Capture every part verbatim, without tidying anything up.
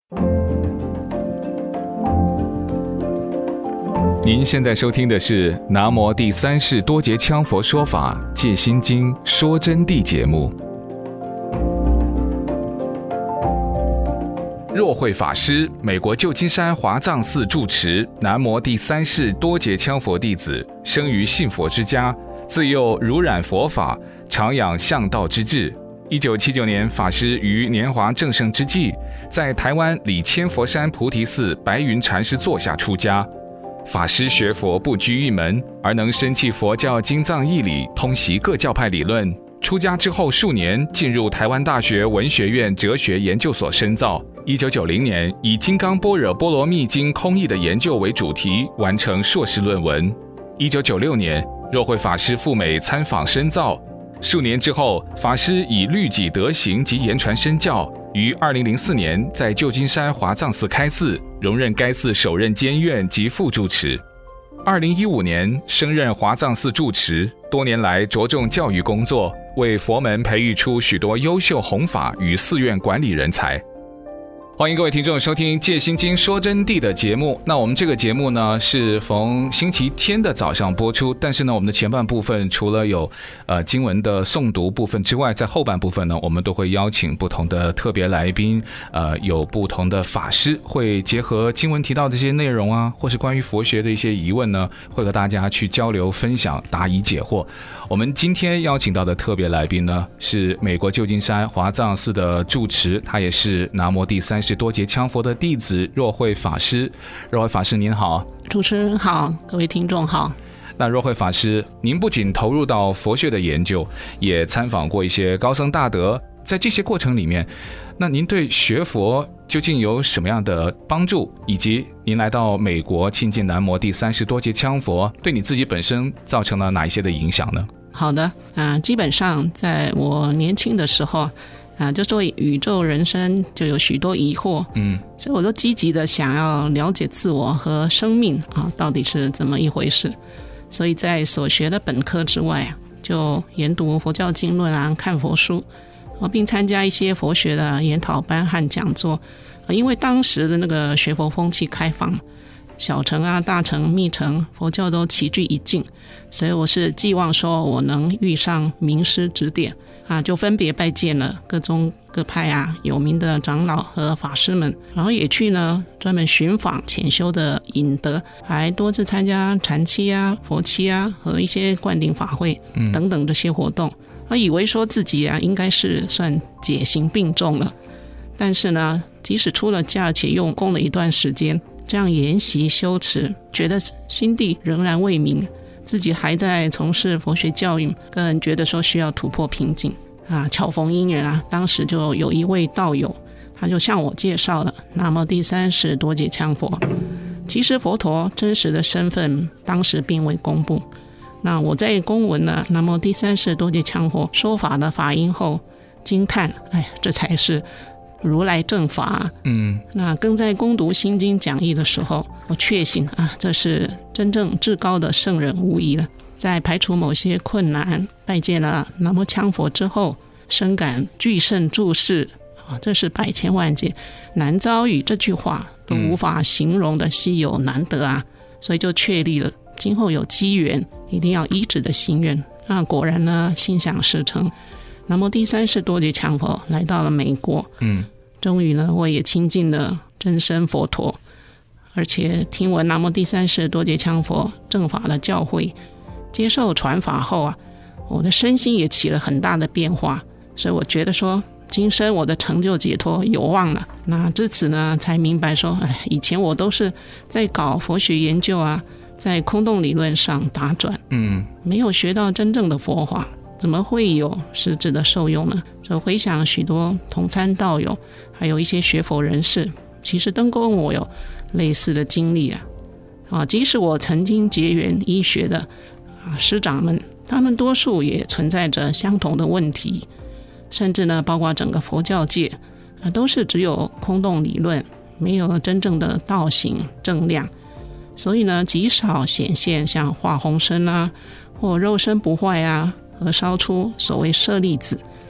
您现在收听的是南无第三世多杰羌佛说法戒心经说真谛节目。若慧法师，美国旧金山华藏寺住持，南无第三世多杰羌佛弟子，生于信佛之家，自幼濡染佛法，常养向道之志。一九七九年，法师于年华正盛之际，在台湾里千佛山菩提寺白云禅师座下出家。法师学佛不拘一门，而能深契佛教经藏义理，通习各教派理论。出家之后数年，进入台湾大学文学院哲学研究所深造。一九九零年，以《金刚般若波罗蜜经》空义的研究为主题，完成硕士论文。一九九六年，若慧法师赴美参访深造。数年之后，法师以律己德行及言传身教，于二零零四年在旧金山华藏寺开寺，荣任该寺首任监院及副住持。二零一五年升任华藏寺住持，多年来着重教育工作，为佛门培育出许多优秀弘法与寺院管理人才。欢迎各位听众收听戒心经说真谛的节目。那我们这个节目呢是逢星期天的早上播出，但是呢我们的前半部分除了有呃经文的诵读部分之外，在后半部分呢我们都会邀请不同的特别来宾，呃有不同的法师会结合经文提到的这些内容啊，或是关于佛学的一些疑问呢，会和大家去交流分享，答疑解惑。我们今天邀请到的特别来宾呢是美国旧金山华藏寺的住持，他也是南无第三世多杰羌佛的弟子若慧法师。若慧法师您好。 主持人好，各位听众好。 那若慧法师，您不仅投入到佛学的研究，也参访过一些高僧大德，在这些过程里面，那您对学佛究竟有什么样的帮助，以及您来到美国亲近南无第三世多杰羌佛，对你自己本身造成了哪一些的影响呢？ 好的、啊、基本上在我年轻的时候啊，就说宇宙人生就有许多疑惑，嗯，所以我都积极的想要了解自我和生命啊到底是怎么一回事。所以在所学的本科之外，就研读佛教经论啊，看佛书，并参加一些佛学的研讨班和讲座。因为当时的那个学佛风气开放，小乘啊、大乘、密乘，佛教都齐聚一境，所以我是寄望说我能遇上名师指点啊，就分别拜见了各宗各派啊有名的长老和法师们，然后也去呢专门寻访潜修的引德，还多次参加禅期啊、佛期啊和一些灌顶法会等等这些活动。我以为说自己啊应该是算解行并重了，但是呢，即使出了家且用功了一段时间，这样研习修持，觉得心地仍然未明，自己还在从事佛学教育，个人觉得说需要突破瓶颈啊。巧逢因缘啊，当时就有一位道友，他就向我介绍了南无第三世多杰羌佛。其实佛陀真实的身份当时并未公布。那我在公闻了南无第三世多杰羌佛说法的法音后，惊叹，哎，这才是如来正法。嗯，那更在攻读心经讲义的时候，我确信啊，这是真正至高的圣人无疑了。在排除某些困难，拜见了南无羌佛之后，深感具圣注释啊，这是百千万劫难遭遇，这句话都无法形容的稀有难得啊，所以就确立了今后有机缘一定要依止的心愿。那果然呢，心想事成。南无第三世多杰羌佛来到了美国，嗯，终于呢，我也亲近了真身佛陀，而且听闻南无第三世多杰羌佛正法的教诲，接受传法后啊，我的身心也起了很大的变化，所以我觉得说，今生我的成就解脱有望了。那至此呢，才明白说，哎，以前我都是在搞佛学研究啊，在空洞理论上打转，嗯，没有学到真正的佛法，怎么会有实质的受用呢？就回想许多同参道友，还有一些学佛人士，其实都跟我有类似的经历啊。啊，即使我曾经结缘医学的啊师长们，他们多数也存在着相同的问题，甚至呢，包括整个佛教界啊，都是只有空洞理论，没有真正的道行正量。所以呢，极少显现像化虹身啊，或肉身不坏啊，而烧出所谓舍利子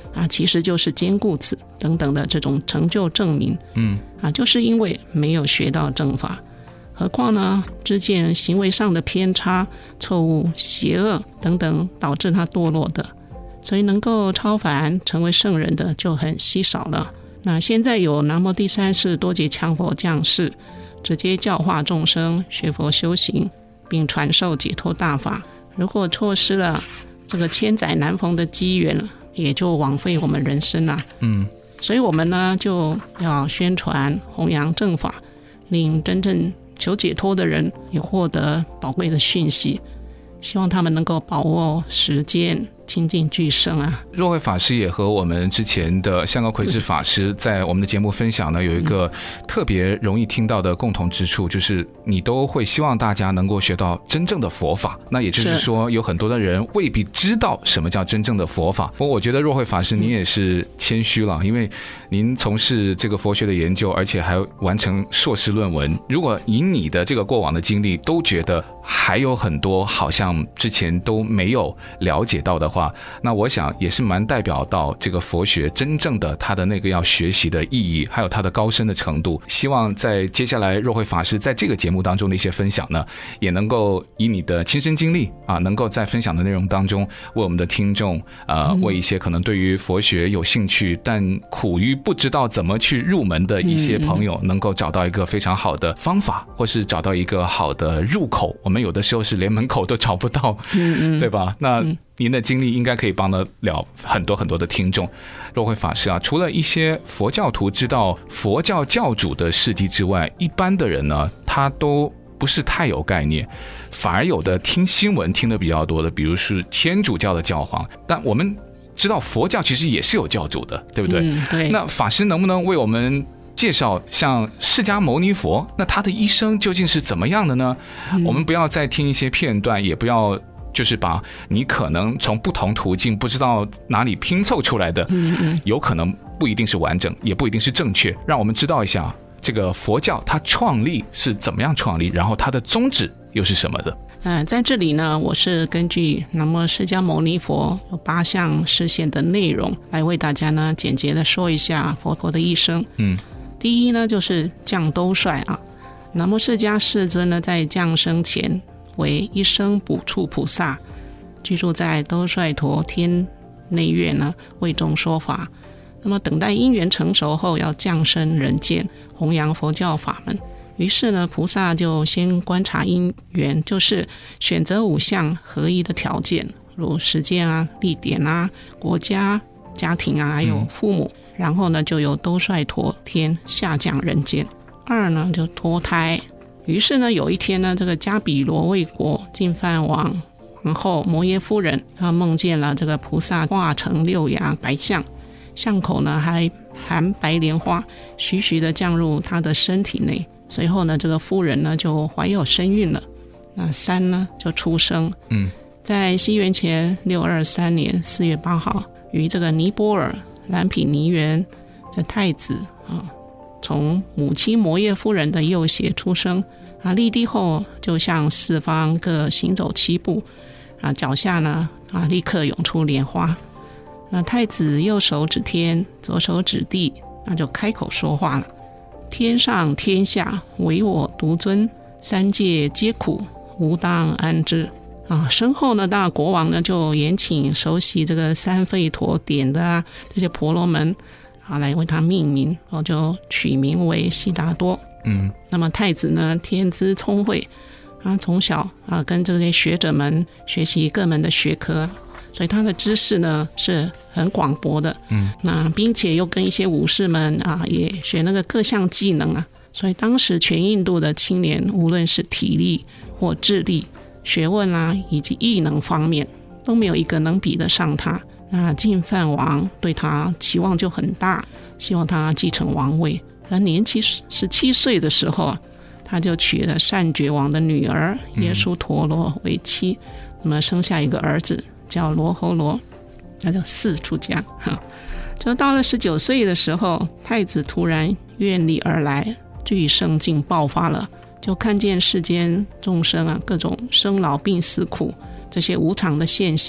啊，其实就是坚固子等等的这种成就证明。嗯，啊，就是因为没有学到正法，何况呢，之前行为上的偏差、错误、邪恶等等，导致他堕落的，所以能够超凡成为圣人的就很稀少了。那现在有南无第三世多杰羌佛降世，直接教化众生学佛修行，并传授解脱大法。如果错失了这个千载难逢的机缘，也就枉费我们人生了。嗯，所以我们呢就要宣传弘扬正法，令真正求解脱的人也获得宝贵的讯息，希望他们能够把握时间，亲近具圣啊。 若慧法师也和我们之前的香高奎智法师在我们的节目分享呢，有一个特别容易听到的共同之处，就是你都会希望大家能够学到真正的佛法。那也就是说，有很多的人未必知道什么叫真正的佛法。不过我觉得若慧法师您也是谦虚了，因为您从事这个佛学的研究，而且还完成硕士论文。如果以你的这个过往的经历都觉得还有很多好像之前都没有了解到的话，那我想也是蛮代表到这个佛学真正的它的那个要学习的意义，还有它的高深的程度。希望在接下来若慧法师在这个节目当中的一些分享呢，也能够以你的亲身经历啊，能够在分享的内容当中为我们的听众呃，为一些可能对于佛学有兴趣但苦于不知道怎么去入门的一些朋友，能够找到一个非常好的方法，或是找到一个好的入口。我们有的时候是连门口都找不到，对吧？那您的经历应该可以帮得了很多很多的听众。若慧法师啊，除了一些佛教徒知道佛教教主的事迹之外，一般的人呢，他都不是太有概念，反而有的听新闻听得比较多的，比如是天主教的教皇。但我们知道佛教其实也是有教主的，对不对？ 嗯，对。 那法师能不能为我们介绍像释迦牟尼佛，那他的一生究竟是怎么样的呢？嗯、我们不要再听一些片段，也不要就是把你可能从不同途径不知道哪里拼凑出来的，嗯嗯，有可能不一定是完整，也不一定是正确，让我们知道一下这个佛教它创立是怎么样创立，然后它的宗旨又是什么的。 呃，在这里呢，我是根据南无释迦牟尼佛有八项示现的内容，来为大家呢简洁的说一下佛陀的一生。嗯，第一呢就是降兜率啊，南无释迦世尊呢在降生前为一生补处菩萨，居住在兜率陀天内院呢，为众说法。那么等待因缘成熟后，要降生人间，弘扬佛教法门。于是呢，菩萨就先观察因缘，就是选择五项合一的条件，如时间啊、地点啊、国家、家庭啊，还有父母。嗯、然后呢，就由兜率陀天下降人间。二呢，就脱胎。于是呢，有一天呢，这个迦毗罗卫国净饭王皇后摩耶夫人，她梦见了这个菩萨化成六牙白象，象口呢还含白莲花，徐徐的降入她的身体内。随后呢，这个夫人呢就怀有身孕了。那三呢就出生。嗯，在西元前六二三年四月八号，于这个尼泊尔蓝毗尼园的太子啊，从母亲摩耶夫人的右胁出生。啊，立地后就向四方各行走七步，啊，脚下呢啊立刻涌出莲花。那太子右手指天，左手指地，那就开口说话了。天上天下唯我独尊，三界皆苦，吾当安之。啊，身后呢，当然国王呢就延请熟悉这个三吠陀典的啊这些婆罗门啊来为他命名，然后就取名为悉达多。嗯，那么太子呢天资聪慧，啊从小啊跟这些学者们学习各门的学科，所以他的知识呢是很广博的。嗯，那并且又跟一些武士们啊也学那个各项技能啊，所以当时全印度的青年，无论是体力或智力、学问啊以及艺能方面，都没有一个能比得上他。那净饭王对他期望就很大，希望他继承王位。而年期十七岁的时候，他就娶了善觉王的女儿耶输陀罗为妻，嗯、那么生下一个儿子叫罗睺罗，那叫四出家。就到了十九岁的时候，太子突然愿力而来，巨圣境爆发了，就看见世间众生啊各种生老病死苦这些无常的现象，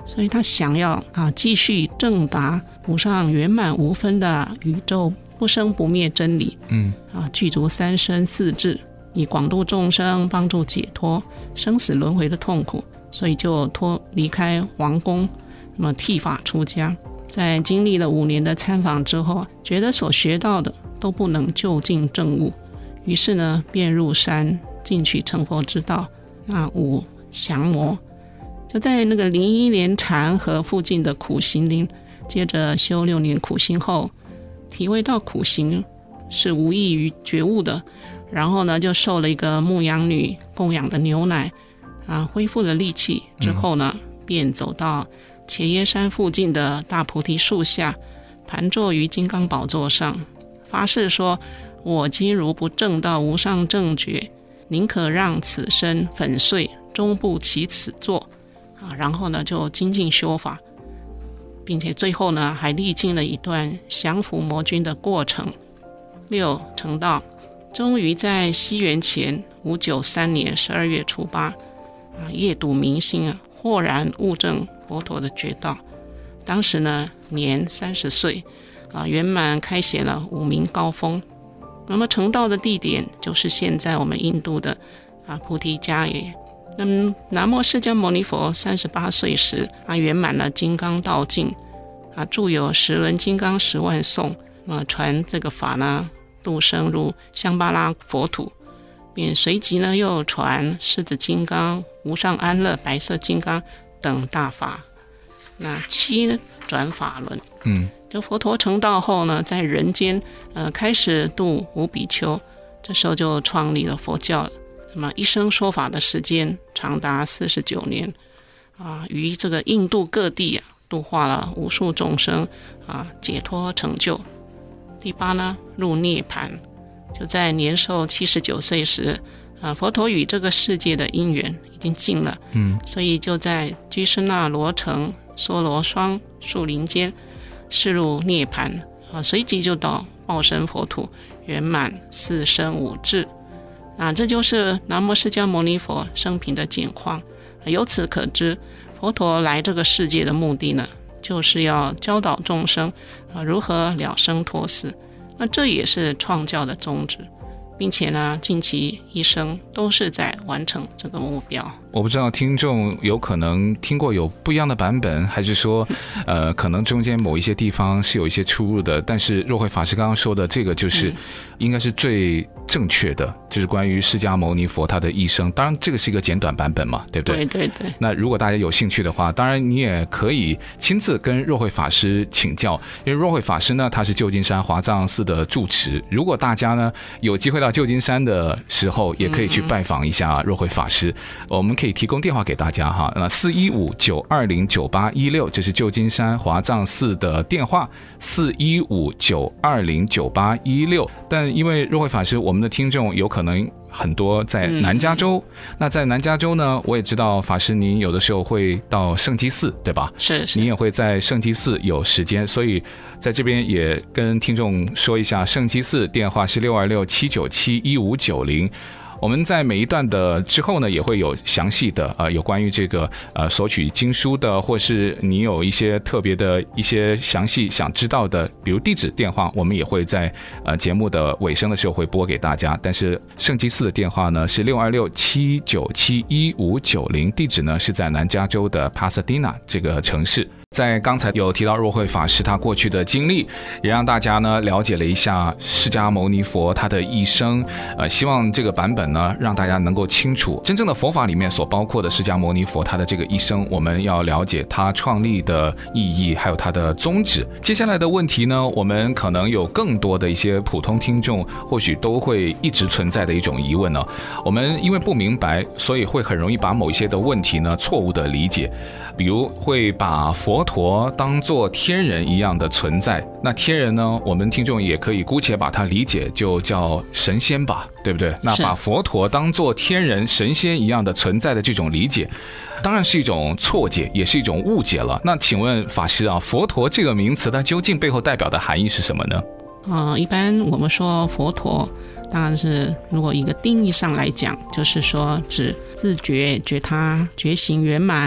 所以他想要啊继续证达无上圆满无分的宇宙不生不灭真理，嗯啊具足三身四智，以广度众生，帮助解脱生死轮回的痛苦，所以就脱离开王宫，那么剃发出家。在经历了五年的参访之后，觉得所学到的都不能就近证悟，于是呢便入山进取成佛之道，那悟降魔。就在那个灵依莲禅河附近的苦行林，接着修六年苦行后，体会到苦行是无异于觉悟的，然后呢就受了一个牧羊女供养的牛奶啊，恢复了力气之后呢，便走到茄耶山附近的大菩提树下，盘坐于金刚宝座上，发誓说：我今如不证到无上正觉，宁可让此身粉碎，终不起此座啊。然后呢就精进修法，并且最后呢还历经了一段降伏魔君的过程。六成道，终于在西元前五九三年十二月初八啊，夜睹明星啊，豁然悟证佛陀的觉道。当时呢年三十岁啊，圆满开显了五明高峰。那么成道的地点就是现在我们印度的啊菩提迦耶。那么南无释迦牟尼佛三十八岁时啊，圆满了金刚道境啊，著有十轮金刚十万颂，那么传这个法呢，度生如香巴拉佛土，便随即呢又传狮子金刚、无上安乐白色金刚等大法，那七转法轮。嗯，就佛陀成道后呢，在人间呃开始度无比丘，这时候就创立了佛教了。那么一生说法的时间长达四十九年啊，于这个印度各地啊度化了无数众生啊，解脱成就。第八呢，入涅槃，就在年寿七十九岁时啊，佛陀与这个世界的因缘已经尽了，嗯，所以就在居士那罗城梭罗双树林间示入涅槃啊，随即就到报身佛土，圆满四身五智。啊，这就是南无释迦牟尼佛生平的简况。由此可知，佛陀来这个世界的目的呢，就是要教导众生啊如何了生脱死。那这也是创教的宗旨，并且呢，尽其一生都是在完成这个目标。 我不知道听众有可能听过有不一样的版本，还是说呃，可能中间某一些地方是有一些出入的，但是若慧法师刚刚说的这个就是应该是最正确的，就是关于释迦牟尼佛他的一生。当然这个是一个简短版本嘛，对不对？ 对对对。 那如果大家有兴趣的话，当然你也可以亲自跟若慧法师请教，因为若慧法师呢，他是旧金山华藏寺的住持。如果大家呢有机会到旧金山的时候，也可以去拜访一下若慧法师。我们可以提供电话给大家哈，那四一五九二零九八一六，这是旧金山华藏寺的电话，四一五九二零九八一六。但因为若慧法师，我们的听众有可能很多在南加州，嗯、那在南加州呢，我也知道法师您有的时候会到圣基寺，对吧？ 是是， 您也会在圣基寺有时间，所以在这边也跟听众说一下，圣基寺电话是六二六七九七一五九零。我们在每一段的之后呢，也会有详细的呃有关于这个呃索取经书的，或是你有一些特别的一些详细想知道的，比如地址、电话，我们也会在呃节目的尾声的时候会拨给大家。但是圣基寺的电话呢是六二六七九七一五九零，地址呢是在南加州的 Pasadena 这个城市。在刚才有提到若慧法师他过去的经历，也让大家呢了解了一下释迦牟尼佛他的一生。呃，希望这个版本呢让大家能够清楚真正的佛法里面所包括的释迦牟尼佛他的这个一生，我们要了解他创立的意义，还有他的宗旨。接下来的问题呢，我们可能有更多的一些普通听众或许都会一直存在的一种疑问呢。我们因为不明白，所以会很容易把某一些的问题呢错误的理解。比如会把佛陀当作天人一样的存在，那天人呢，我们听众也可以姑且把它理解就叫神仙吧，对不对？那把佛陀当作天人神仙一样的存在的这种理解，当然是一种错解，也是一种误解了。那请问法师啊，佛陀这个名词它究竟背后代表的含义是什么呢？ 呃，一般我们说佛陀，当然是如果一个定义上来讲，就是说指自觉、觉他、觉行圆满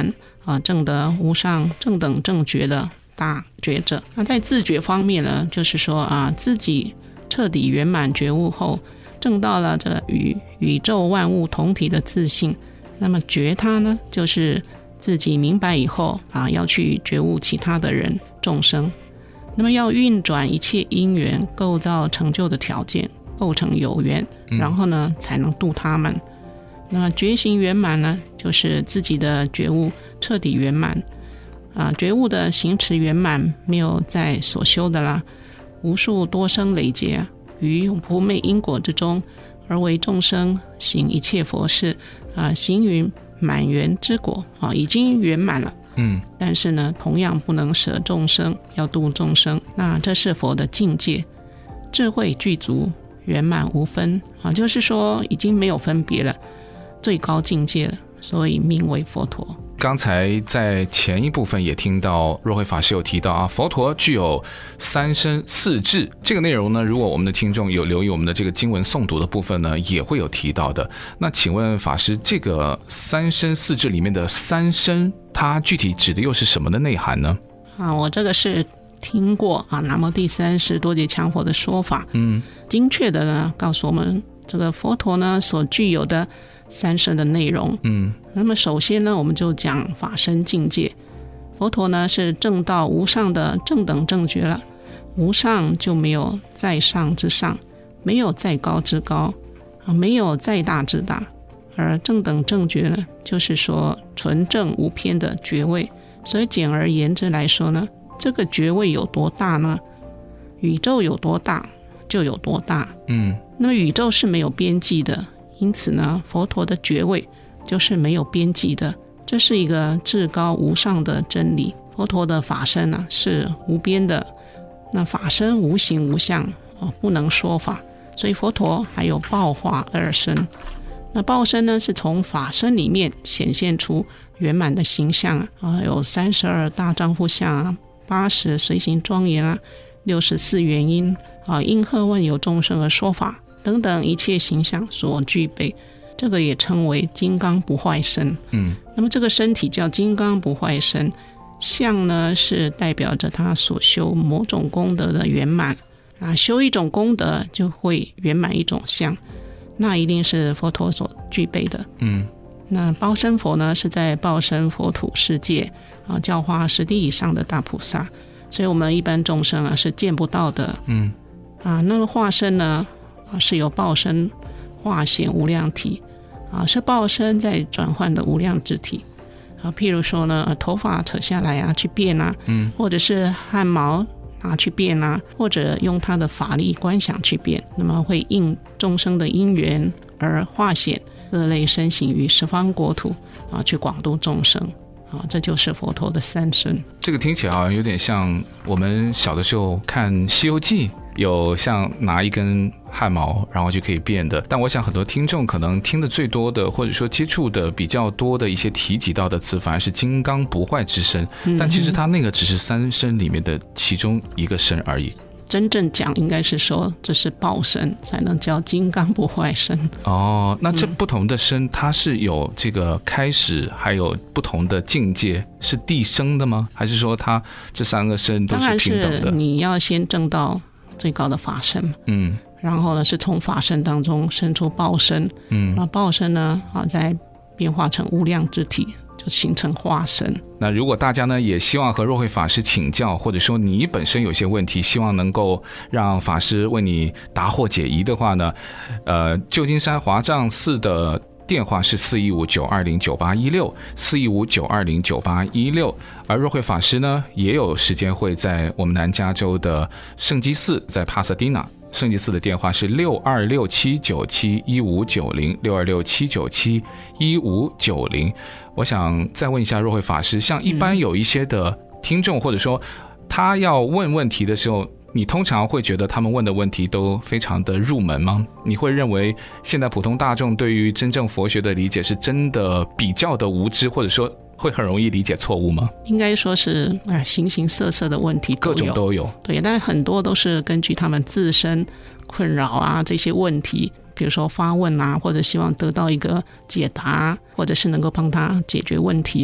啊证得无上正等正觉的大觉者。那在自觉方面呢，就是说啊，自己彻底圆满觉悟后，证到了这与宇宙万物同体的自性。那么觉他呢，就是自己明白以后啊，要去觉悟其他的人众生。那么要运转一切因缘，构造成就的条件，构成有缘，然后呢才能度他们。那么觉行圆满呢，就是自己的觉悟彻底圆满啊，觉悟的行持圆满，没有再所修的啦。无数多生累劫于不昧因果之中，而为众生行一切佛事啊，行于满圆之果啊，已经圆满了。嗯，但是呢，同样不能舍众生，要度众生。那这是佛的境界，智慧具足，圆满无分啊，就是说已经没有分别了，最高境界了，所以名为佛陀。 刚才在前一部分也听到若慧法师有提到啊，佛陀具有三身四智，这个内容呢，如果我们的听众有留意我们的这个经文诵读的部分呢，也会有提到的。那请问法师，这个三身四智里面的三身，它具体指的又是什么的内涵呢？ 啊，我这个是听过啊，南无第三世多杰羌佛的说法，嗯，精确的呢告诉我们，这个佛陀呢所具有的三身的内容。嗯，那么首先呢，我们就讲法身境界。佛陀呢是证到无上的正等正觉了，无上就没有再上之上，没有再高之高，啊，没有再大之大。而正等正觉呢，就是说纯正无偏的觉位。所以简而言之来说呢，这个觉位有多大呢？宇宙有多大就有多大。嗯，那么宇宙是没有边际的。因此呢，佛陀的觉位就是没有边际的，这是一个至高无上的真理。佛陀的法身呢是无边的，那法身无形无相，哦，不能说法，所以佛陀还有报化二身。那报身呢是从法身里面显现出圆满的形象啊，有三十二大丈夫相啊，八十随行庄严啊，六十四元音啊，应和万有众生而说法等等一切形象所具备，这个也称为金刚不坏身。嗯，那么这个身体叫金刚不坏身，相呢是代表着他所修某种功德的圆满啊，修一种功德就会圆满一种相，那一定是佛陀所具备的。嗯，那报身佛呢是在报身佛土世界啊，教化十地以上的大菩萨，所以我们一般众生啊是见不到的。嗯，啊，那么化身呢？是由报身化显无量体啊，是报身在转换的无量之体啊。譬如说呢，头发扯下来啊，去变啊，嗯，或者是汗毛拿去变啊，或者用他的法力观想去变，那么会应众生的因缘而化显各类身形于十方国土啊，去广度众生啊，这就是佛陀的三身。 这个听起来好像有点像我们小的时候看《西游记》，有像拿一根汗毛然后就可以变的，但我想很多听众可能听的最多的，或者说接触的比较多的一些提及到的词，反而是金刚不坏之身，嗯，但其实它那个只是三身里面的其中一个身而已。 真正讲应该是说这是报身才能叫金刚不坏身。 哦，那这不同的身，嗯，它是有这个开始还有不同的境界，是递升的吗？还是说它这三个身都是平等的？ 当然是你要先证到最高的法身，嗯，然后呢是从法身当中生出报身，嗯，那报身呢啊再变化成无量之体，就形成化身。 那如果大家呢也希望和若慧法师请教，或者说你本身有些问题希望能够让法师为你答惑解疑的话呢，呃，旧金山华藏寺的电话是四一五九二零九八一六 四一五九二零九八一六，而若慧法师呢也有时间会在我们南加州的圣基寺，在帕萨迪纳。圣基寺的电话是六二六七九七一五九零 六二六七九七一五九零。我想再问一下若慧法师，像一般有一些的听众，或者说他要问问题的时候，你通常会觉得他们问的问题都非常的入门吗？你会认为现在普通大众对于真正佛学的理解是真的比较的无知，或者说会很容易理解错误吗？ 应该说是啊，形形色色的问题都有， 各种都有。 对，但很多都是根据他们自身困扰啊这些问题，比如说发问啊，或者希望得到一个解答，或者是能够帮他解决问题啊，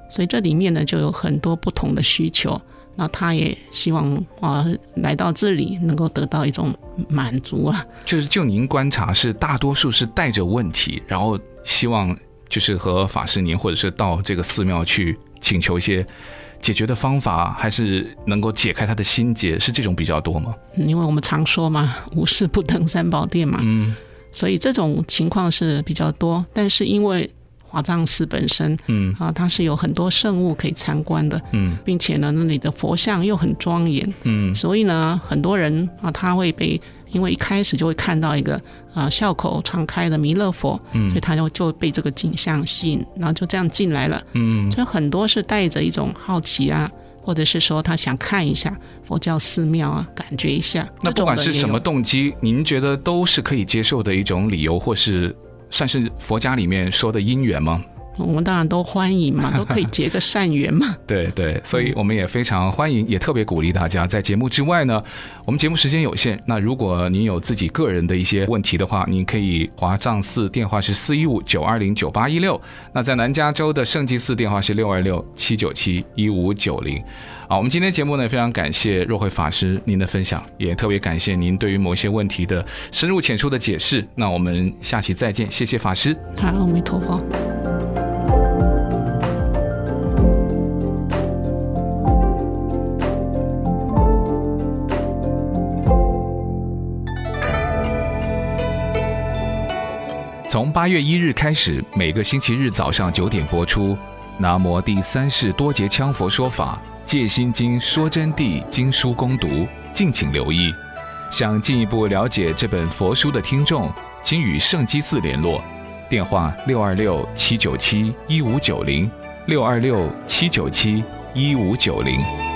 所以这里面呢就有很多不同的需求，那他也希望啊来到这里能够得到一种满足啊。 就是就您观察，是大多数是带着问题，然后希望就是和法师您或者是到这个寺庙去请求一些解决的方法，还是能够解开他的心结，是这种比较多吗？ 因为我们常说嘛，无事不登三宝殿嘛，嗯，所以这种情况是比较多。但是因为华藏寺本身，嗯啊，它是有很多圣物可以参观的，嗯，并且呢，那里的佛像又很庄严，嗯，所以呢，很多人啊，他会被，因为一开始就会看到一个啊笑口常开的弥勒佛，嗯，所以他就就被这个景象吸引，然后就这样进来了，嗯，所以很多是带着一种好奇啊，或者是说他想看一下佛教寺庙啊，感觉一下。 那不管是什么动机，您觉得都是可以接受的一种理由，或是算是佛家里面说的因缘吗？ 我们当然都欢迎嘛，都可以结个善缘嘛。 对对，所以我们也非常欢迎，也特别鼓励大家在节目之外呢，我们节目时间有限，那如果您有自己个人的一些问题的话，您可以华藏寺电话是四一五九二零九八一六，那在南加州的圣济寺电话是六二六七九七一五九零。好，我们今天节目呢，非常感谢若慧法师您的分享，也特别感谢您对于某些问题的深入浅出的解释。那我们下期再见，谢谢法师。 好，阿弥陀佛。 从八月一日开始，每个星期日早上九点播出。南无第三世多杰羌佛说法戒心经说真谛经书攻读，敬请留意。想进一步了解这本佛书的听众，请与圣基寺联络，电话六二六七九七一五九零，六二六七九七一五九零。